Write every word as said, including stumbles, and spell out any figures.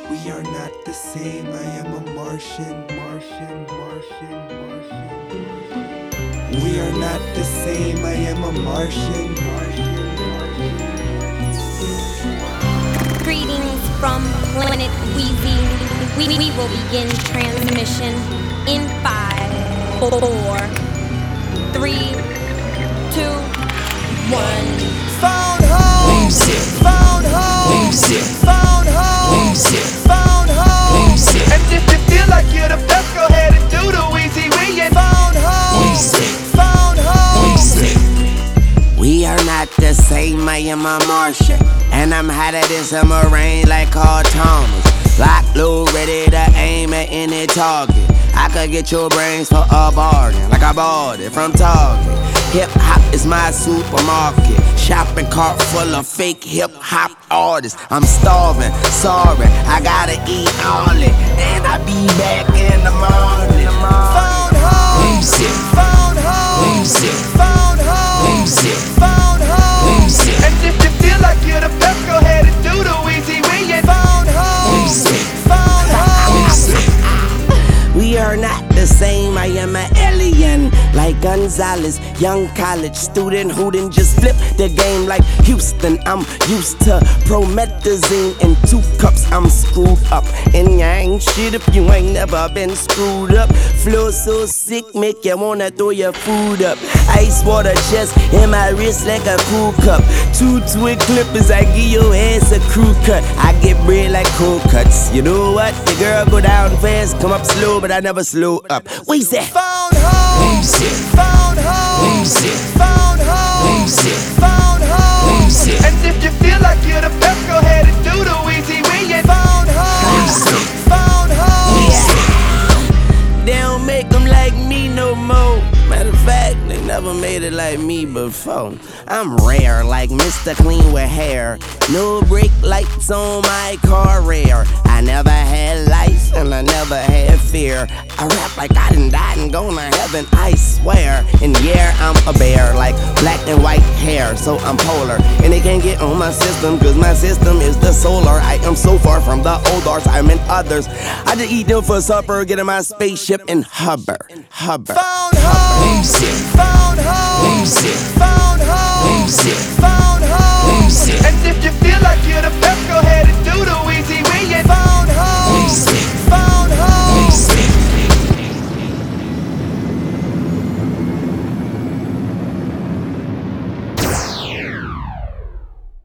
We are not the same. I am a Martian, Martian, Martian, Martian. We are not the same. I am a Martian, Martian, Martian. Greetings from Planet Wheezy. We, we will begin transmission in five, four, three, two, one. Phone home, phone home, phone home, phone home. And if you feel like you're the best, go ahead and do the Wheezy Wee and phone home, phone home. We are not the same, I am a Martian, and I'm hotter than summer rain like Carl Thomas. Lock, low, ready to aim at any target. I could get your brains for a bargain, like I bought it from Target. Hip hop is my supermarket, shopping cart full of fake hip hop artists. I'm starving, sorry, I gotta eat all it, and I be back in the morning. Phone home, phone home, phone home, phone home. And if you feel like you're the best, go ahead and do the Wheezy Wee and phone home, phone home. We are not the same, I am an alien. Like Gonzalez, young college student who didn't just flip the game like Houston. I'm used to promethazine and two cups, I'm screwed up. And you ain't shit if you ain't never been screwed up. Flow so sick, make you wanna throw your food up. Ice water chest in my wrist like a cool cup. Two twig clippers, I give your ass a crew cut. I get bread like cold cuts. You know what? The girl go down fast, come up slow, but I never slow up. We say Phone home, phone home, phone home, phone home. And if you feel like you're the best, go ahead and do the Wheezy Wee and phone home, phone home. yeah. They don't make them like me no more. Matter of fact, they never made it like me before. I'm rare, like Mister Clean with hair. No brake lights on my car, rare. I never had lights and I never had fear. I rap like I done died and gone to heaven, I swear. And yeah, I'm a bear, like black and white hair, so I'm polar. And they can't get on my system, cause my system is the solar. I am so far from the old arts, I'm in others. I just eat them for supper, get in my spaceship and hover, hover. Phone home, phone home, phone home, phone home. And if you feel like you're the best, go ahead and do the Wheezy